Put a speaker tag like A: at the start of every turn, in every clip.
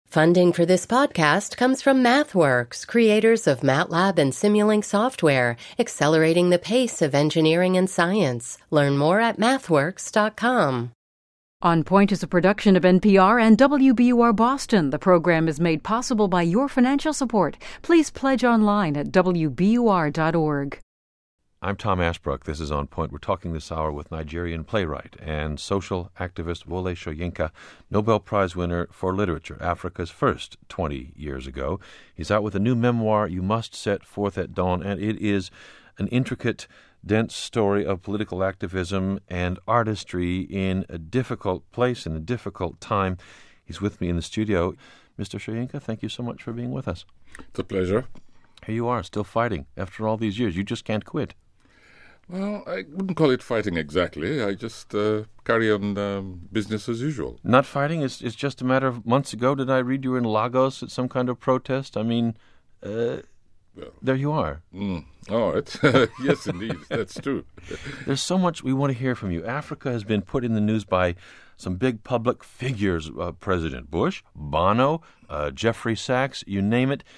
A: Funding for this podcast comes from MathWorks, creators of MATLAB and Simulink software, accelerating the pace of engineering and science. Learn more at mathworks.com.
B: On Point is a production of NPR and WBUR Boston. The program is made possible by your financial support. Please pledge online at WBUR.org.
C: I'm Tom Ashbrook. This is On Point. We're talking this hour with Nigerian playwright and social activist Wole Soyinka, Nobel Prize winner for literature, Africa's first 20 years ago. He's out with a new memoir, You Must Set Forth at Dawn, and it is an intricate, dense story of political activism and artistry in a difficult place, in a difficult time. He's with me in the studio. Mr. Soyinka, thank you so much for being with us.
D: It's a pleasure.
C: Here you are, still fighting after all these years. You just can't quit.
D: Well, I wouldn't call it fighting exactly. I just carry on business as usual.
C: Not fighting? It's just a matter of months ago. Did I read you were in Lagos at some kind of protest? I mean, there you are.
D: All right. Yes, indeed. That's true.
C: There's so much we want to hear from you. Africa has been put in the news by some big public figures, President Bush, Bono, Jeffrey Sachs, you name it.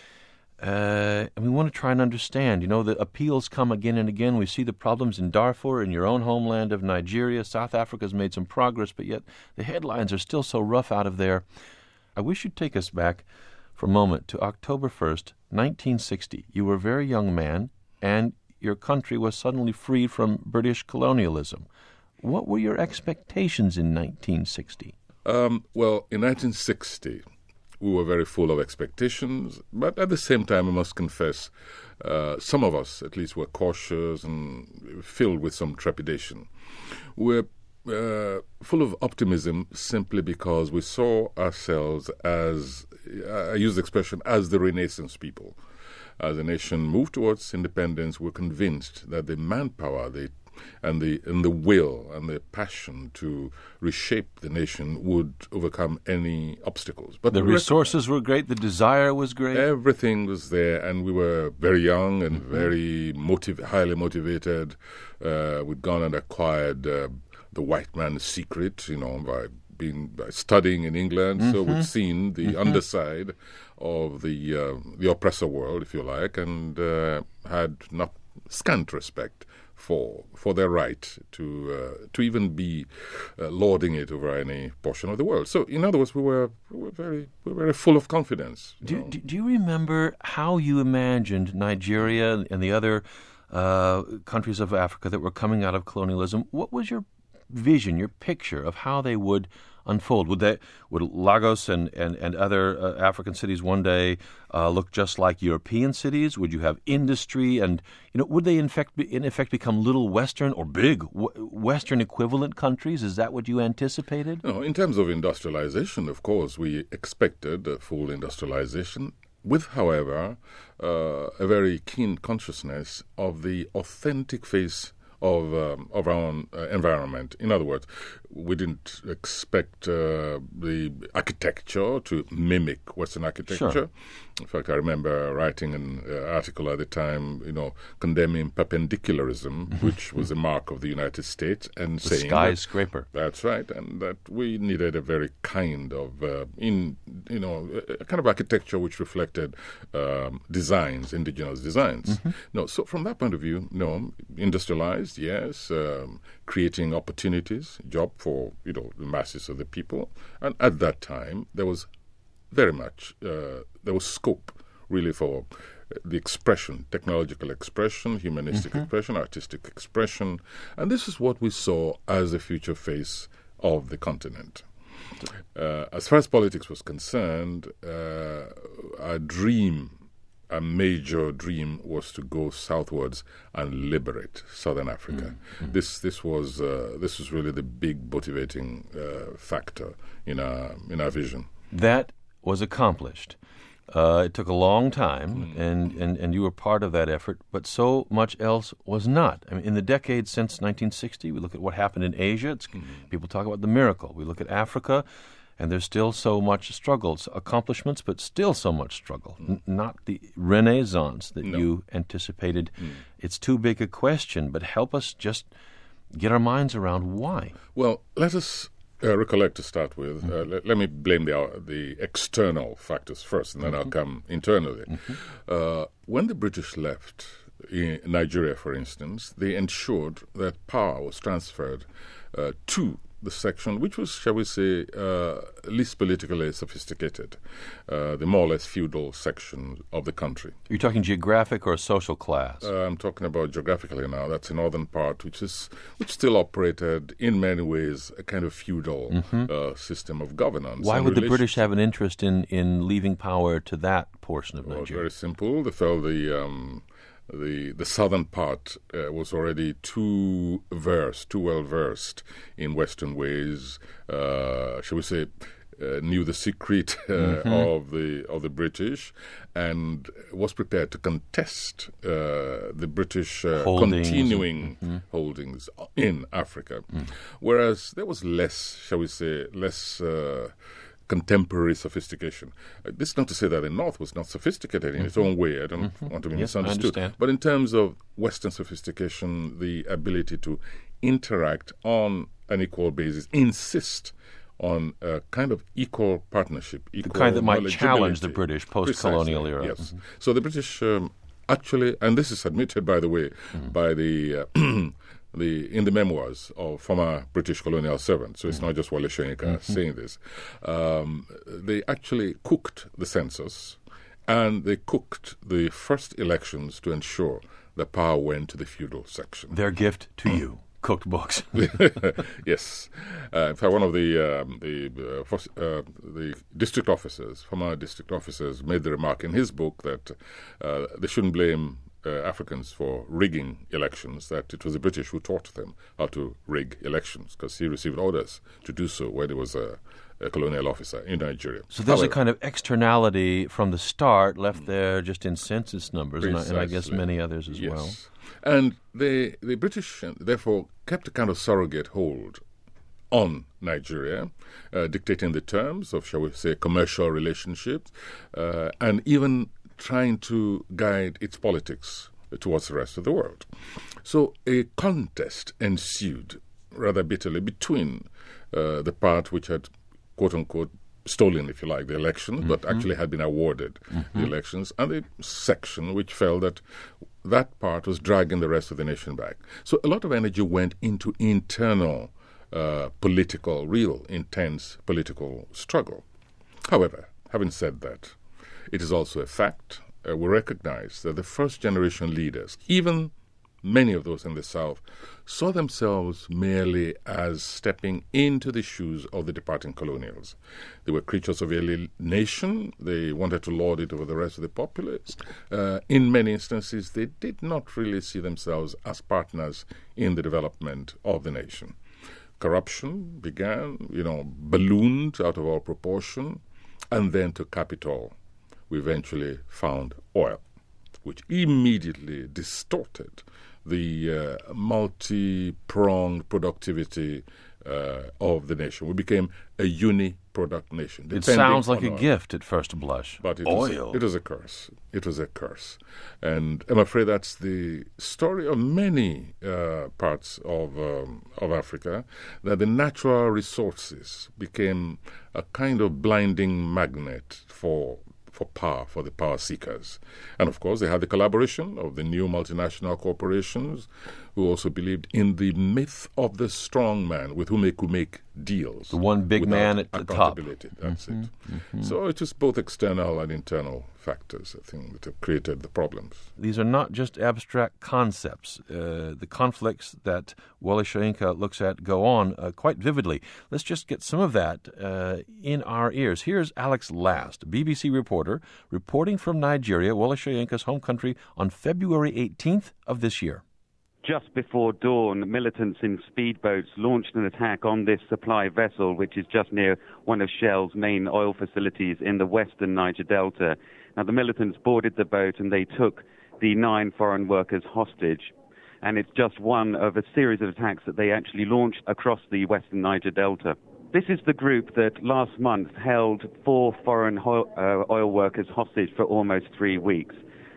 C: And we want to try and understand. You know, the appeals come again and again. We see the problems in Darfur, in your own homeland of Nigeria. South Africa's made some progress, but yet the headlines are still so rough out of there. I wish you'd take us back for a moment to October 1st, 1960. You were a very young man, and your country was suddenly freed from British colonialism. What were your expectations in 1960?
D: Well, in 1960... we were very full of expectations, but at the same time, I must confess, some of us, at least, were cautious and filled with some trepidation. We're full of optimism simply because we saw ourselves as, I use the expression, as the Renaissance people. As the nation moved towards independence, we're convinced that the manpower, and the will and the passion to reshape the nation would overcome any obstacles. But
C: the resources were great, the desire was great.
D: Everything was there, and we were very young and very highly motivated. We'd gone and acquired the white man's secret, by studying in England. So we'd seen the underside of the oppressor world, if you like, and had not scant respect for their right to even be lording it over any portion of the world. So, in other words, we were very full of confidence.
C: Do you remember how you imagined Nigeria and the other countries of Africa that were coming out of colonialism? What was your vision, your picture of how they would unfold? Would Lagos and other African cities one day look just like European cities? Would you have industry, and would they in effect become little Western or big Western equivalent countries? Is that what you anticipated?
D: No, in terms of industrialization, of course, we expected full industrialization, with, however, a very keen consciousness of the authentic face of our own environment. In other words, we didn't expect the architecture to mimic Western architecture.
C: Sure.
D: In fact, I remember writing an article at the time, condemning perpendicularism, which was a mark of the United States, and
C: the
D: saying
C: skyscraper.
D: That's right, and that we needed a very kind of a kind of architecture which reflected designs, indigenous designs. No, so from that point of view, industrialized, yes, creating opportunities, job for the masses of the people, and at that time there was very much there was scope really for the expression, technological expression, humanistic expression, artistic expression, and this is what we saw as the future face of the continent. As far as politics was concerned, a major dream was to go southwards and liberate Southern Africa. This was really the big motivating factor in our vision.
C: That was accomplished. It took a long time, and you were part of that effort, but so much else was not. I mean, in the decades since 1960, we look at what happened in Asia. People talk about the miracle. We look at Africa, and there's still so much struggles, accomplishments, but still so much struggle. Not the renaissance that you anticipated. It's too big a question, but help us just get our minds around why.
D: Well, let us recollect to start with. Let me blame the external factors first, and then I'll come internally. When the British left in Nigeria, for instance, they ensured that power was transferred to the section which was, shall we say, least politically sophisticated, the more or less feudal section of the country.
C: Are you talking geographic or social class?
D: I'm talking about geographically now. That's the northern part, which still operated in many ways a kind of feudal system of governance.
C: Why would the British have an interest in leaving power to that portion of Nigeria?
D: Very simple. They felt the southern part was already too well versed in Western ways. Shall we say, knew the secret of the British, and was prepared to contest the British continuing holdings in Africa. Whereas there was less, shall we say, contemporary sophistication. This is not to say that the North was not sophisticated in its own way. I don't want to be misunderstood. But in terms of Western sophistication, the ability to interact on an equal basis, insist on a kind of equal partnership.
C: The kind that might challenge the British post-colonial era.
D: Yes. So the British actually, and this is admitted, by the way, by the in the memoirs of former British colonial servants, so it's not just Wole Soyinka saying this, they actually cooked the census and they cooked the first elections to ensure that power went to the feudal section.
C: Their gift to you. Cooked books.
D: Yes. In fact, one of the district officers, former district officers, made the remark in his book that they shouldn't blame Africans for rigging elections, that it was the British who taught them how to rig elections, because he received orders to do so when he was a colonial officer in Nigeria.
C: So there's a kind of externality from the start left there just in census numbers, and I guess many others as well.
D: And the British, therefore, kept a kind of surrogate hold on Nigeria, dictating the terms of, shall we say, commercial relationships, and even trying to guide its politics towards the rest of the world. So a contest ensued rather bitterly between the part which had, quote-unquote, stolen, if you like, the elections, but actually had been awarded the elections, and the section which felt that that part was dragging the rest of the nation back. So a lot of energy went into internal political, real, intense political struggle. However, having said that, it is also a fact, we recognize that the first generation leaders, even many of those in the South, saw themselves merely as stepping into the shoes of the departing colonials. They were creatures of alienation. They wanted to lord it over the rest of the populace. In many instances, they did not really see themselves as partners in the development of the nation. Corruption began, ballooned out of all proportion, and then to capital, we eventually found oil, which immediately distorted the multi-pronged productivity of the nation. We became a uni-product nation.
C: It sounds like a gift at first blush.
D: But
C: oil.
D: It was a curse. It was a curse. And I'm afraid that's the story of many parts of Africa, that the natural resources became a kind of blinding magnet for power, for the power seekers. And of course, they had the collaboration of the new multinational corporations who also believed in the myth of the strong man with whom they could make deals.
C: The one big man at the top.
D: That's it. So it is both external and internal factors, I think, that have created the problems.
C: These are not just abstract concepts. The conflicts that Wole Soyinka looks at go on quite vividly. Let's just get some of that in our ears. Here's Alex Last, BBC reporter, reporting from Nigeria, Wole Soyinka's home country, on February 18th of this year.
E: Just before dawn, militants in speedboats launched an attack on this supply vessel, which is just near one of Shell's main oil facilities in the western Niger Delta. Now, the militants boarded the boat and they took the 9 foreign workers hostage. And it's just one of a series of attacks that they actually launched across the western Niger Delta. This is the group that last month held 4 foreign oil workers hostage for almost 3 weeks.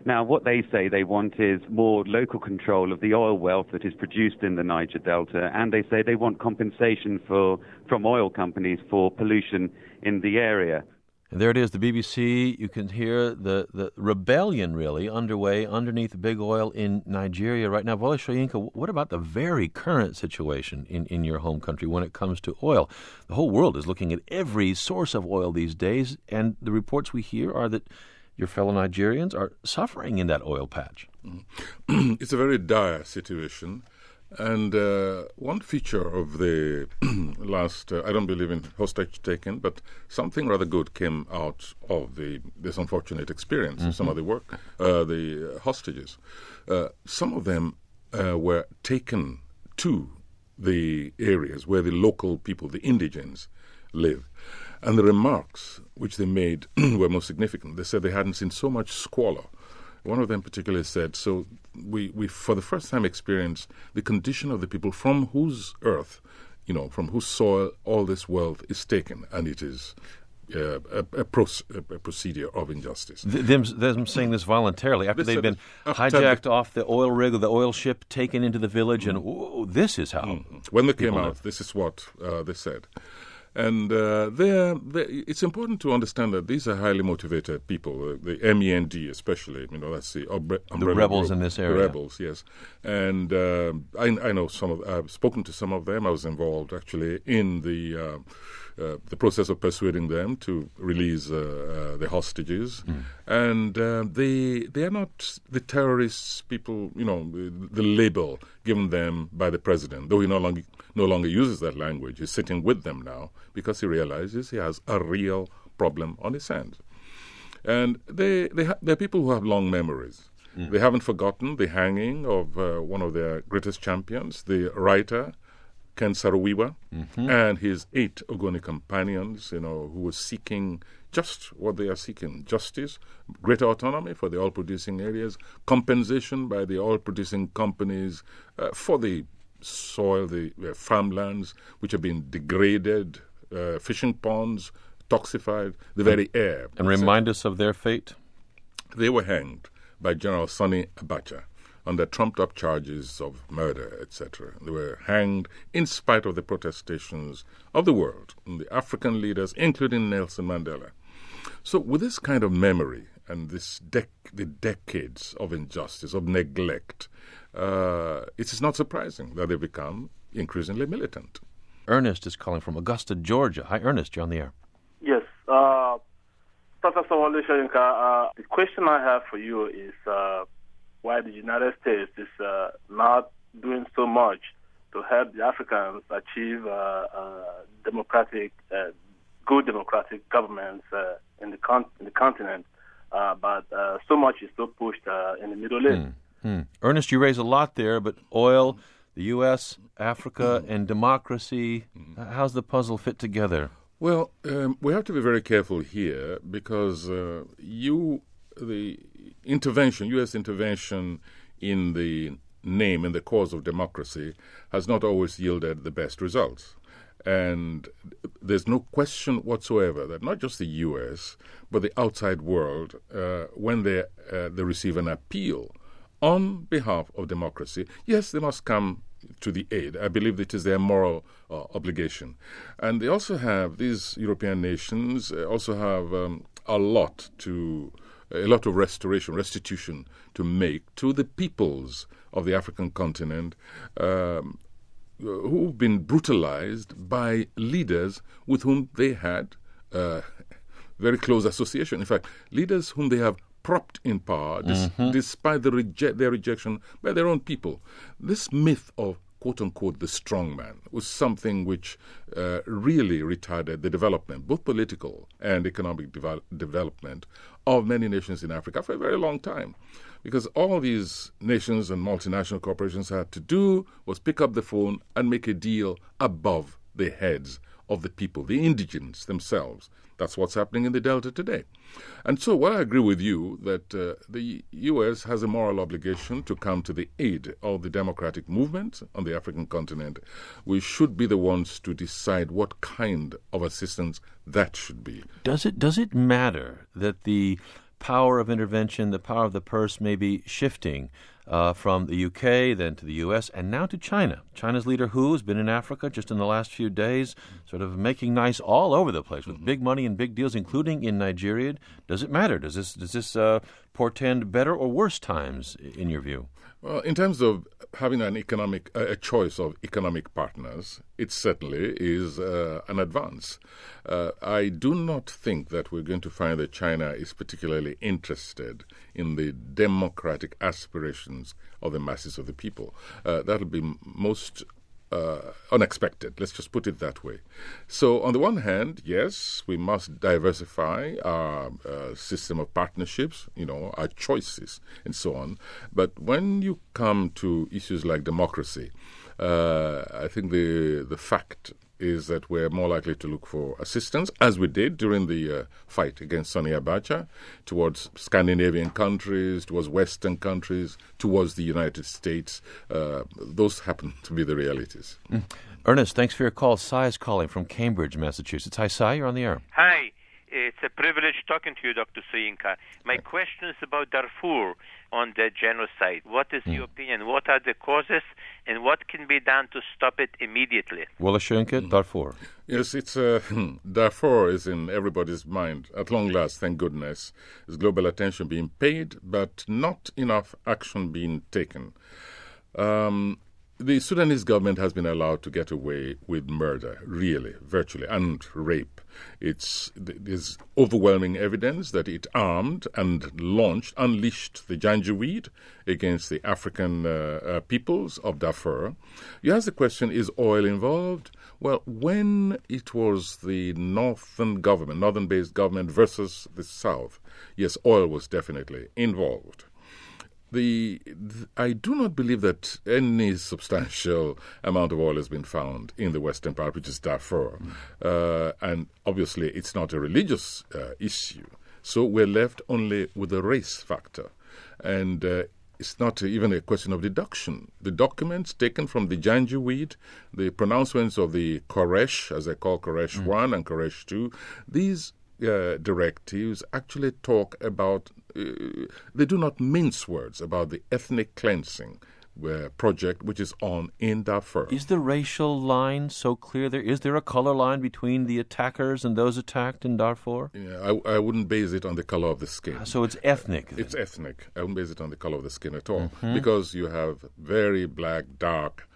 E: Now, what they say they want is more local control of the oil wealth that is produced in the Niger Delta, and they say they want compensation from oil companies for pollution in the area.
C: And there it is, the BBC. You can hear the rebellion really underway underneath big oil in Nigeria right now. Wole Soyinka, what about the very current situation in your home country when it comes to oil? The whole world is looking at every source of oil these days, and the reports we hear are that your fellow Nigerians are suffering in that oil patch.
D: It's a very dire situation. And one feature of the last, I don't believe in hostage taking, but something rather good came out of this unfortunate experience, some of the work, the hostages. Some of them were taken to the areas where the local people, the indigents, live. And the remarks which they made were most significant. They said they hadn't seen so much squalor. One of them particularly said, so we for the first time experienced the condition of the people from whose earth, from whose soil all this wealth is taken, and it is a procedure of injustice.
C: Them saying this voluntarily after they'd been hijacked off the oil rig or the oil ship, taken into the village, and this is how.
D: When they came out, this is what they said. And it's important to understand that these are highly motivated people, the MEND especially. That's the
C: rebels in this area.
D: The rebels, yes. And I know I've spoken to some of them. I was involved actually in the process of persuading them to release the hostages. And they are not the terrorists people, the label given them by the president, though he no longer uses that language. He's sitting with them now because he realizes he has a real problem on his hands. And they're people who have long memories. They haven't forgotten the hanging of one of their greatest champions, the writer, Ken Saro-Wiwa, and his 8 Ogoni companions, who were seeking just what they are seeking: justice, greater autonomy for the oil-producing areas, compensation by the oil-producing companies for the soil, the farmlands, which have been degraded, fishing ponds, toxified, the very air.
C: And remind us of their fate.
D: They were hanged by General Sani Abacha under trumped-up charges of murder, etc. They were hanged in spite of the protestations of the world, and the African leaders, including Nelson Mandela. So with this kind of memory and the decades of injustice, of neglect, it is not surprising that they become increasingly militant.
C: Ernest is calling from Augusta, Georgia. Hi, Ernest, you're on the air.
F: Yes. Professor Wole Soyinka, the question I have for you is why the United States is not doing so much to help the Africans achieve good democratic governments in the continent, but so much is still pushed in the Middle East.
C: Ernest, you raise a lot there, but oil, the U.S., Africa, and democracy, how's the puzzle fit together?
D: Well, we have to be very careful here because the U.S. intervention in the cause of democracy has not always yielded the best results. And there's no question whatsoever that not just the U.S., but the outside world, when they receive an appeal on behalf of democracy, yes, they must come to the aid. I believe it is their moral obligation. And they also have, these European nations also have a lot of restitution to make to the peoples of the African continent who've been brutalized by leaders with whom they had very close association. In fact, leaders whom they have propped in power despite their rejection by their own people. This myth of quote-unquote the strong man was something which really retarded the development, both political and economic development of many nations in Africa for a very long time. Because all these nations and multinational corporations had to do was pick up the phone and make a deal above the heads of the people, the indigents themselves. That's what's happening in the Delta today. And so while I agree with you that the U.S. has a moral obligation to come to the aid of the democratic movement on the African continent, we should be the ones to decide what kind of assistance that should be.
C: Does it matter that the power of intervention, the power of the purse may be shifting from the UK, then to the US, and now to China. China's leader Hu has been in Africa just in the last few days, sort of making nice all over the place with big money and big deals, including in Nigeria. Does it matter? Does this portend better or worse times, in your view?
D: Well, in terms of having a choice of economic partners, it certainly is an advance. I do not think that we're going to find that China is particularly interested in the democratic aspirations of the masses of the people. That'll be most unexpected. Let's just put it that way. So, on the one hand, yes, we must diversify our system of partnerships, our choices, and so on. But when you come to issues like democracy, I think the fact is that we're more likely to look for assistance, as we did during the fight against Sani Abacha, towards Scandinavian countries, towards Western countries, towards the United States. Those happen to be the realities.
C: Ernest, thanks for your call. Cy is calling from Cambridge, Massachusetts. Hi, Cy, you're on the air.
G: Hi. It's a privilege talking to you, Dr. Soyinka. My question is about Darfur on the genocide. What is your opinion? What are the causes, and what can be done to stop it immediately?
C: Wole Soyinka, Darfur.
D: Yes, Darfur is in everybody's mind. At long last, thank goodness, there's global attention being paid, but not enough action being taken. The Sudanese government has been allowed to get away with murder, really, virtually, and rape. There's overwhelming evidence that it armed and unleashed the Janjaweed against the African peoples of Darfur. You ask the question, is oil involved? Well, when it was the northern-based government versus the South, yes, oil was definitely involved. I do not believe that any substantial amount of oil has been found in the western part, which is Darfur. And obviously, it's not a religious issue. So we're left only with the race factor. And it's not even a question of deduction. The documents taken from the Janjaweed, the pronouncements of the Koresh, as they call Koresh 1 and Koresh 2, these directives actually talk about, they do not mince words about the ethnic cleansing project which is on in Darfur.
C: Is the racial line so clear there? Is there a color line between the attackers and those attacked in Darfur?
D: Yeah, I wouldn't base it on the color of the skin.
C: So it's ethnic then.
D: It's ethnic. I wouldn't base it on the color of the skin at all, because you have very black, dark,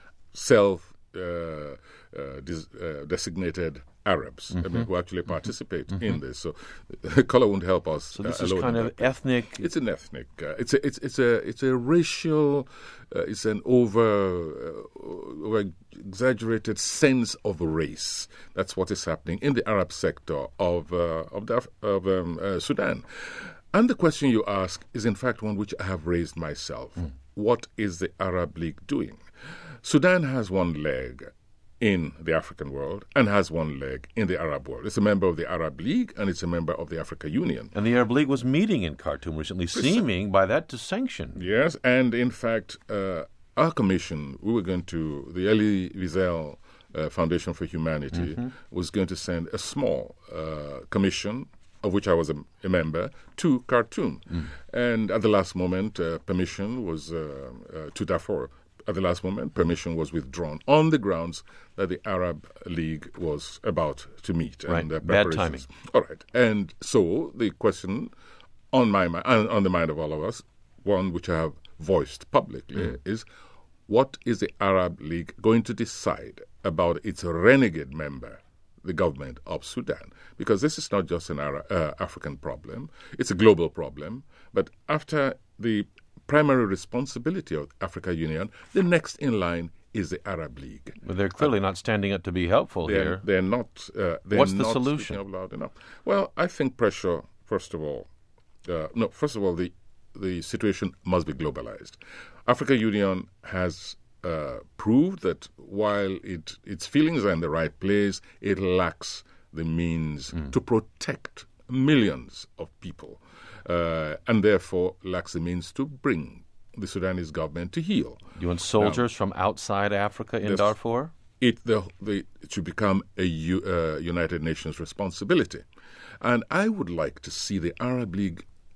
D: designated Arabs, who actually participate in this. So color won't help us.
C: So this is kind of ethnic.
D: It's an ethnic. It's a racial. It's an over exaggerated sense of race. That's what is happening in the Arab sector of Sudan. And the question you ask is, in fact, one which I have raised myself. What is the Arab League doing? Sudan has one leg in the African world and has one leg in the Arab world. It's a member of the Arab League and it's a member of the Africa Union.
C: And the Arab League was meeting in Khartoum recently, seeming by that to sanction.
D: Yes, and in fact, our commission, the Elie Wiesel Foundation for Humanity, was going to send a small commission, of which I was a member, to Khartoum. And at the last moment, permission was to Darfur. At the last moment, permission was withdrawn on the grounds that the Arab League was about to meet.
C: Right,
D: and
C: bad timing.
D: All right. And so the question on my mind, on the mind of all of us, one which I have voiced publicly, is what is the Arab League going to decide about its renegade member, the government of Sudan? Because this is not just an African problem. It's a global problem. But after the primary responsibility of the Africa Union, the next in line is the Arab League.
C: But they're clearly not standing up to be helpful here.
D: They're not.
C: What's the solution?
D: Speaking up loud enough. Well, I think pressure. First of all, the situation must be globalized. Africa Union has proved that while its feelings are in the right place, it lacks the means to protect millions of people. And therefore lacks the means to bring the Sudanese government to heel.
C: You want soldiers from outside Africa in Darfur?
D: It should become a United Nations responsibility. And I would like to see the Arab League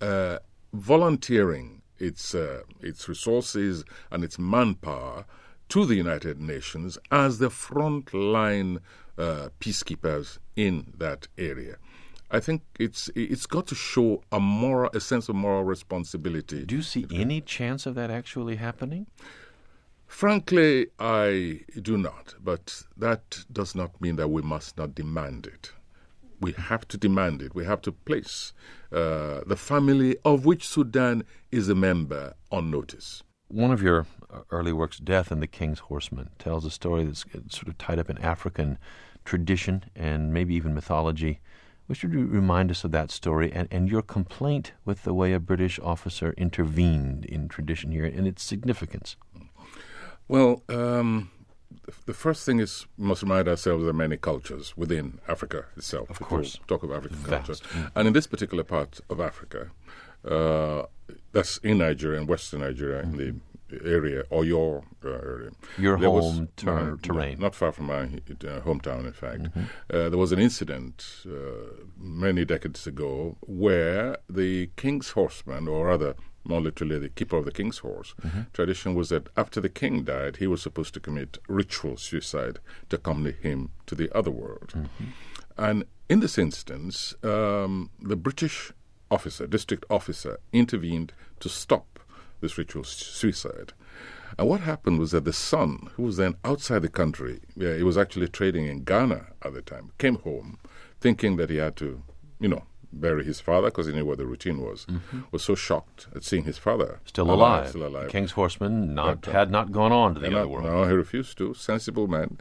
D: volunteering its resources and its manpower to the United Nations as the frontline peacekeepers in that area. I think it's got to show a sense of moral responsibility.
C: Do you see any chance of that actually happening?
D: Frankly, I do not, but that does not mean that we must not demand it. We have to demand it. We have to place the family of which Sudan is a member on notice.
C: One of your early works, Death and the King's Horseman, tells a story that's sort of tied up in African tradition and maybe even mythology. Would you remind us of that story and your complaint with the way a British officer intervened in tradition here and its significance?
D: Well, the first thing is we must remind ourselves there are many cultures within Africa itself.
C: Of course.
D: Talk of African
C: Vast.
D: culture. And in this particular part of Africa, that's in Nigeria, in Western Nigeria, in the area, or your area.
C: Your
D: There
C: home
D: was-
C: terrain.
D: Not far from my hometown, in fact. There was an incident many decades ago where the King's Horseman, or rather, more literally, the keeper of the King's Horse, tradition was that after the king died, he was supposed to commit ritual suicide to accompany him to the other world. And in this instance, the British district officer, intervened to stop this ritual suicide. And what happened was that the son, who was then outside the country, he was actually trading in Ghana at the time, came home thinking that he had to, bury his father because he knew what the routine was so shocked at seeing his father
C: Still alive.
D: The
C: King's Horseman had not gone on to the other world.
D: No, he refused to. Sensible man.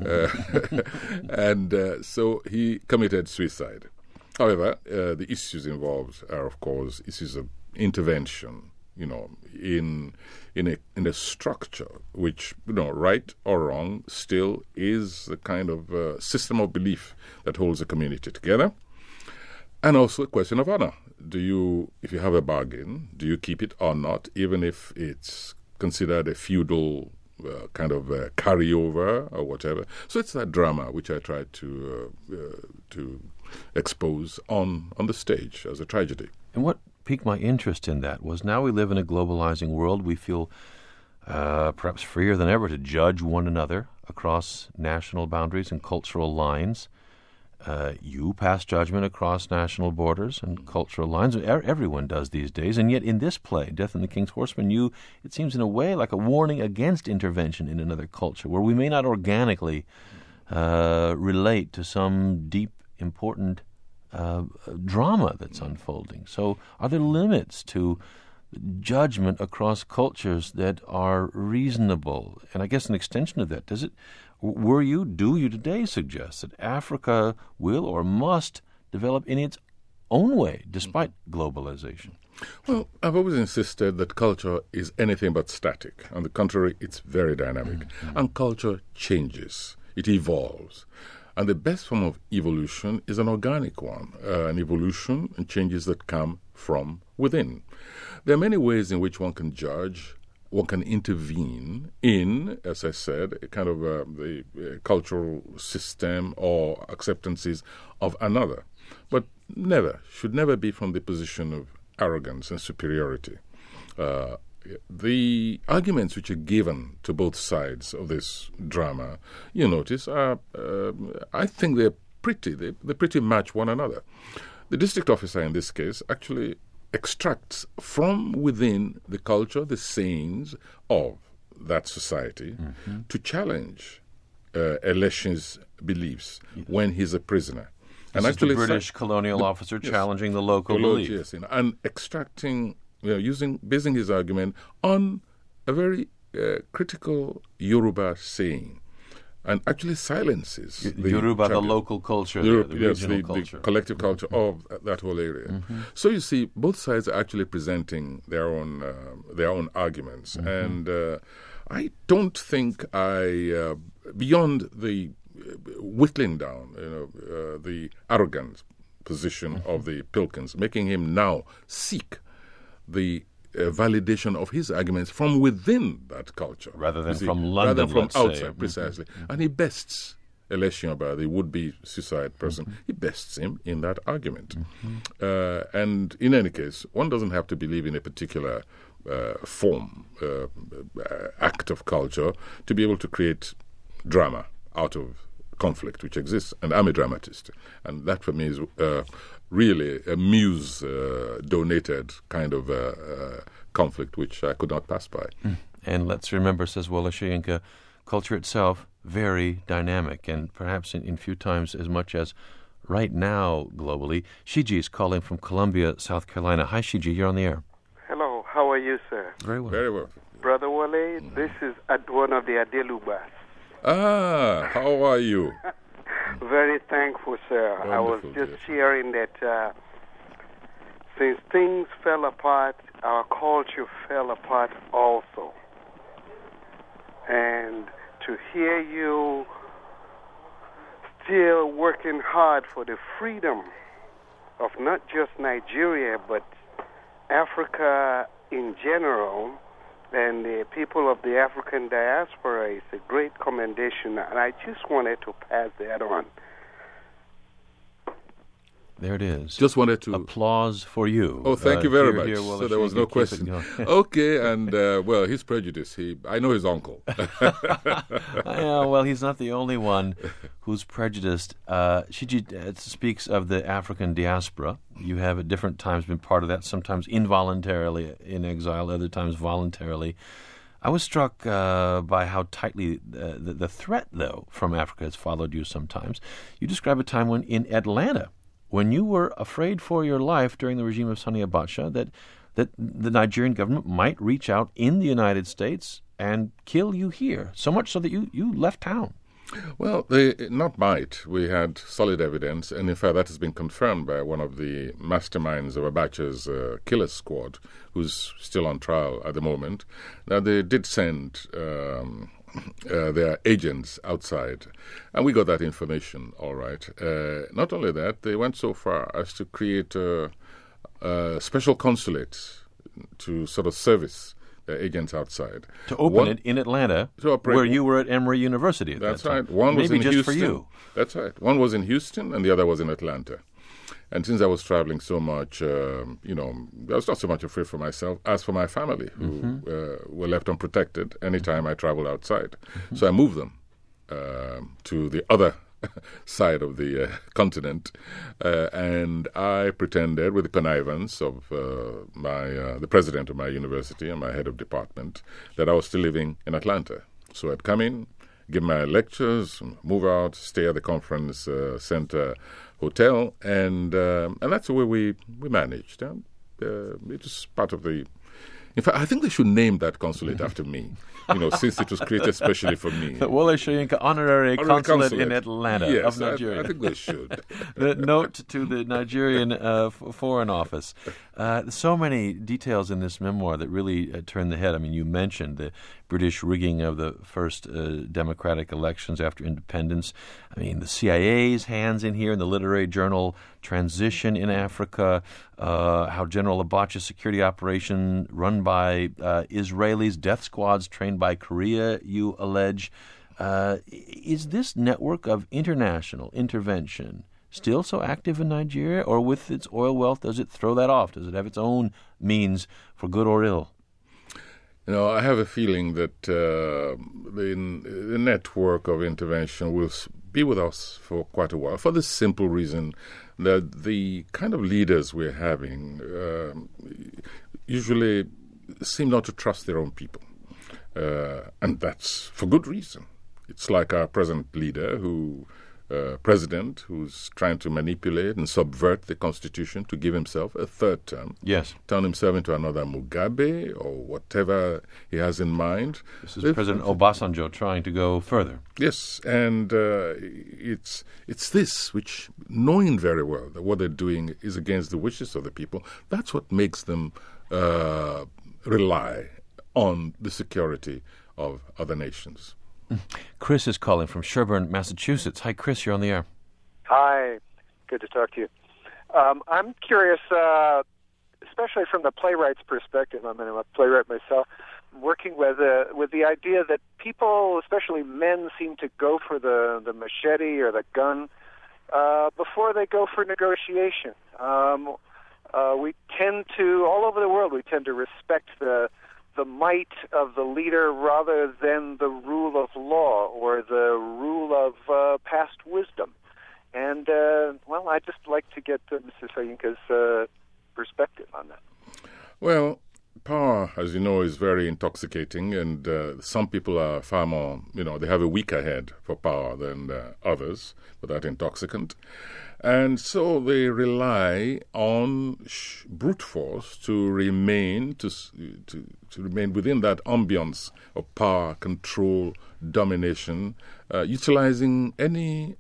D: And so he committed suicide. However, the issues involved are, of course, issues of intervention, in a structure which, right or wrong, still is the kind of system of belief that holds a community together. And also a question of honor. If you have a bargain, do you keep it or not, even if it's considered a feudal kind of carryover or whatever? So it's that drama which I tried to expose on the stage as a tragedy.
C: And what piqued my interest in that was now we live in a globalizing world. We feel perhaps freer than ever to judge one another across national boundaries and cultural lines. You pass judgment across national borders and cultural lines. Everyone does these days. And yet in this play, Death and the King's Horseman, it seems in a way like a warning against intervention in another culture where we may not organically relate to some deep, important drama that's unfolding. So are there limits to judgment across cultures that are reasonable? And I guess an extension of that, do you today suggest that Africa will or must develop in its own way, despite globalization?
D: Well, I've always insisted that culture is anything but static. On the contrary, it's very dynamic. And culture changes. It evolves. And the best form of evolution is an organic one, an evolution and changes that come from within. There are many ways in which one can judge, one can intervene in, as I said, a kind of the cultural system or acceptances of another, but should never be from the position of arrogance and superiority. The arguments which are given to both sides of this drama, you notice, are I think they pretty match one another. The district officer in this case actually extracts from within the culture, the sayings of that society to challenge Eleshin's beliefs when he's a prisoner.
C: And actually, the British colonial officer challenging the local belief.
D: Yes, and extracting, basing his argument on a very critical Yoruba saying. And actually silences
C: Yoruba, the local culture, the regional culture.
D: The collective culture of that whole area. So you see, both sides are actually presenting their own arguments, and I don't think beyond the whittling down, the arrogant position of the Pilkins, making him now seek the validation of his arguments from within that culture.
C: Rather than from London,
D: rather than from outside,
C: say.
D: precisely. And he bests Eleshion, the would-be suicide person, he bests him in that argument. And in any case, one doesn't have to believe in a particular form, act of culture, to be able to create drama out of conflict which exists. And I'm a dramatist. And that for me is really a muse-donated kind of conflict which I could not pass by.
C: And let's remember, says Wole Soyinka, culture itself very dynamic, and perhaps in few times as much as right now globally. Shiji is calling from Columbia, South Carolina. Hi, Shiji, you're on the air.
H: Hello, how are you, sir?
C: Very well.
D: Very well.
H: Brother Wole, this is one of the Adelubas.
D: Ah, how are you?
H: Very thankful, sir.
D: Wonderful,
H: I was just
D: yes.
H: sharing that since things fell apart, our culture fell apart also. And to hear you still working hard for the freedom of not just Nigeria, but Africa in general, and the people of the African diaspora is a great commendation, and I just wanted to pass that on.
C: There it is.
D: Just wanted to...
C: Applause for you.
D: Oh, thank you very much.
C: Wole
D: So there was no
C: Soyinka, keep it
D: question.
C: going.
D: Okay, and well, his prejudice. I know his uncle.
C: Yeah, well, he's not the only one who's prejudiced. Shiji speaks of the African diaspora. You have at different times been part of that, sometimes involuntarily in exile, other times voluntarily. I was struck by how tightly the threat, though, from Africa has followed you sometimes. You describe a time when in Atlanta, when you were afraid for your life during the regime of Sani Abacha, that the Nigerian government might reach out in the United States and kill you here, so much so that you left town.
D: Well, not might. We had solid evidence, and in fact that has been confirmed by one of the masterminds of Abacha's killer squad, who's still on trial at the moment. Now, they did send their agents outside, and we got that information, all right. Not only that, they went so far as to create a special consulate to sort of service their agents outside.
C: To open it in Atlanta, where you were at Emory University at
D: That's
C: that time.
D: right. One was
C: Maybe
D: in
C: just
D: Houston.
C: for you.
D: That's right. One was in Houston, and the other was in Atlanta. And since I was traveling so much, I was not so much afraid for myself as for my family, who were left unprotected anytime I traveled outside. So I moved them to the other side of the continent, and I pretended, with the connivance of the president of my university and my head of department, that I was still living in Atlanta. So I'd come in, give my lectures, move out, stay at the conference center hotel, and that's the way we managed. It was part of the... In fact, I think they should name that consulate after me, since it was created especially for me.
C: The Wole Soyinka Honorary Consulate in Atlanta
D: yes,
C: of Nigeria.
D: I think they should.
C: The note to the Nigerian Foreign Office. So many details in this memoir that really turn the head. I mean, you mentioned the British rigging of the first democratic elections after independence. I mean, the CIA's hands in here in the literary journal Transition in Africa, how General Abacha's security operation run by Israelis, death squads trained by Korea, you allege. Is this network of international intervention still so active in Nigeria, or with its oil wealth, does it throw that off? Does it have its own means for good or ill?
D: I have a feeling that the network of intervention will be with us for quite a while, for the simple reason that the kind of leaders we're having usually seem not to trust their own people. And that's for good reason. It's like our present leader, president, who's trying to manipulate and subvert the constitution to give himself a third term.
C: Yes.
D: Turn himself into another Mugabe or whatever he has in mind.
C: This is President Obasanjo trying to go further.
D: Yes, and it's this which, knowing very well that what they're doing is against the wishes of the people, that's what makes them rely on the security of other nations.
C: Chris is calling from Sherborn, Massachusetts. Hi, Chris, you're on the air.
I: Hi, good to talk to you. I'm curious, especially from the playwright's perspective, I'm a playwright myself, working with the idea that people, especially men, seem to go for the machete or the gun before they go for negotiation. We tend to, all over the world, we tend to respect the might of the leader rather than the rule of law or the rule of past wisdom. And, well, I'd just like to get Mr. Soyinka's perspective on that.
D: Well, power, as you know, is very intoxicating, and some people are far more, they have a weaker head for power than others for that intoxicant. And so they rely on brute force to remain to remain within that ambience of power, control, domination, utilizing any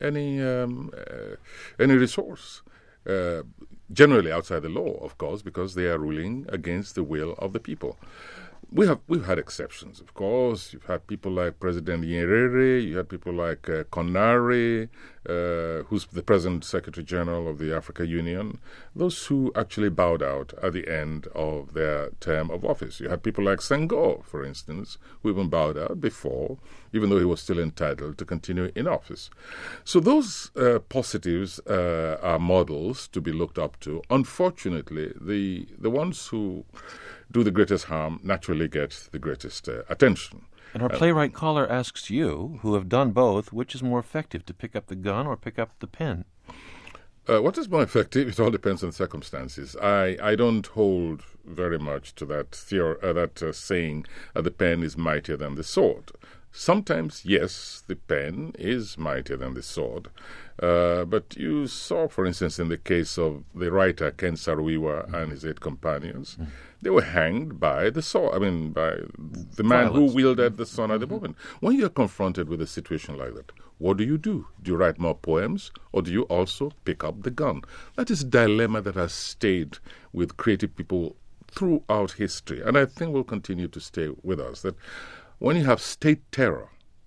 D: resource. Generally outside the law, of course, because they are ruling against the will of the people. We've had exceptions, of course. You've had people like President Nyerere. You had people like Konare, who's the present Secretary General of the African Union. Those who actually bowed out at the end of their term of office. You had people like Senghor, for instance, who even bowed out before, even though he was still entitled to continue in office. So those positives are models to be looked up to. Unfortunately, the ones who do the greatest harm naturally get the greatest attention.
C: And our playwright caller asks you, who have done both, which is more effective, to pick up the gun or pick up the pen?
D: What is more effective? It all depends on circumstances. I don't hold very much to that saying the pen is mightier than the sword. Sometimes, yes, the pen is mightier than the sword. But you saw, for instance, in the case of the writer Ken Saro-Wiwa and his 8 companions, they were hanged by the sword. By the man who wielded the sword at the moment. When you're confronted with a situation like that, what do? Do you write more poems, or do you also pick up the gun? That is a dilemma that has stayed with creative people throughout history, and I think will continue to stay with us. That when you have state terror,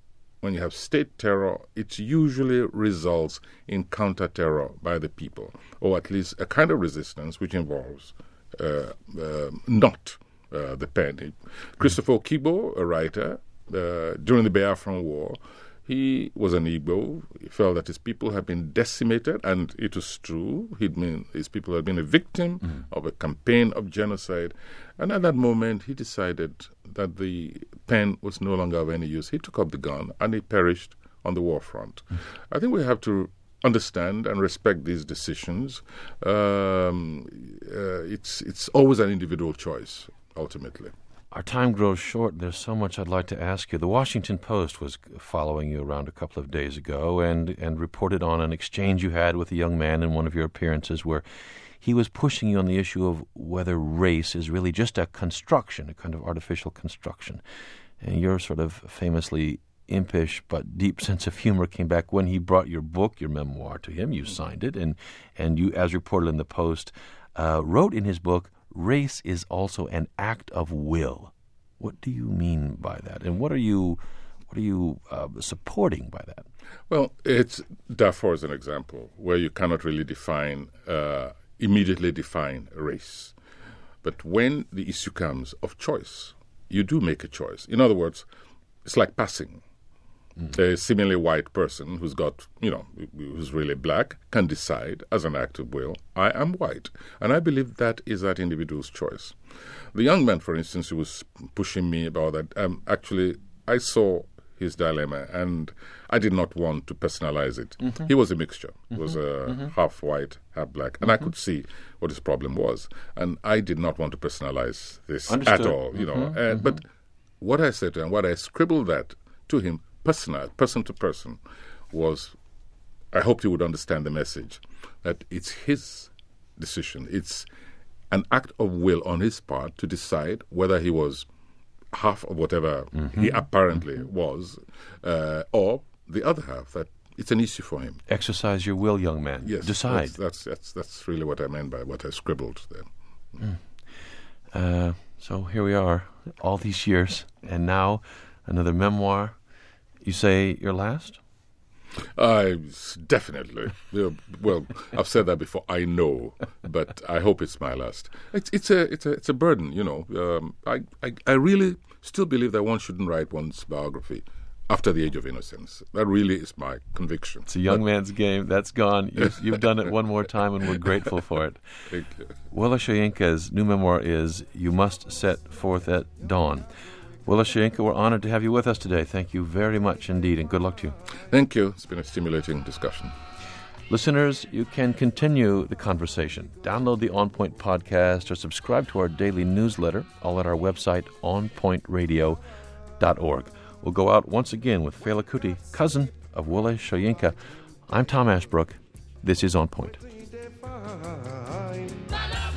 D: it usually results in counter-terror by the people, or at least a kind of resistance which involves not the pen. Christopher Okibo, a writer, during the Biafran War, he was an Igbo. He felt that his people had been decimated, and it was true. His people had been a victim of a campaign of genocide. And at that moment, he decided that the pen was no longer of any use. He took up the gun, and he perished on the war front. I think we have to understand and respect these decisions. It's always an individual choice, ultimately.
C: Our time grows short. There's so much I'd like to ask you. The Washington Post was following you around a couple of days ago and reported on an exchange you had with a young man in one of your appearances where he was pushing you on the issue of whether race is really just a construction, a kind of artificial construction. And your sort of famously impish but deep sense of humor came back when he brought your book, your memoir, to him. You signed it, and you, as reported in the Post, wrote in his book, "Race is also an act of will." What do you mean by that, and what are you supporting by that?
D: Well, it's Darfur as an example where you cannot really immediately define race, but when the issue comes of choice, you do make a choice. In other words, it's like passing. A seemingly white person who's really black can decide as an act of will, I am white. And I believe that is that individual's choice. The young man, for instance, who was pushing me about that, actually, I saw his dilemma and I did not want to personalize it. He was a mixture. He was half white, half black. And I could see what his problem was. And I did not want to personalize this at all, But what I said to him, what I scribbled that to him, person to person, was, I hoped he would understand the message, that it's his decision. It's an act of will on his part to decide whether he was half of whatever he apparently was, or the other half, that it's an issue for him.
C: Exercise your will, young man.
D: Yes,
C: decide.
D: That's really what I meant by what I scribbled there.
C: So here we are, all these years, and now another memoir. You say your last?
D: Definitely. Well, I've said that before. I know, but I hope it's my last. It's a burden, you know. I really still believe that one shouldn't write one's biography after the age of innocence. That really is my conviction.
C: It's a young man's game. That's gone. You've done it one more time, and we're grateful for it.
D: Thank you.
C: Willa Soyinka's new memoir is You Must Set Forth at Dawn. Willa Soyinka, we're honored to have you with us today. Thank you very much indeed, and good luck to you.
D: Thank you. It's been a stimulating discussion.
C: Listeners, you can continue the conversation. Download the On Point podcast or subscribe to our daily newsletter, all at our website, onpointradio.org. We'll go out once again with Fela Kuti, cousin of Willa Soyinka. I'm Tom Ashbrook. This is On Point.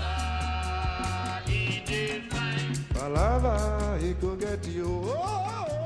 J: Palava, he could get you.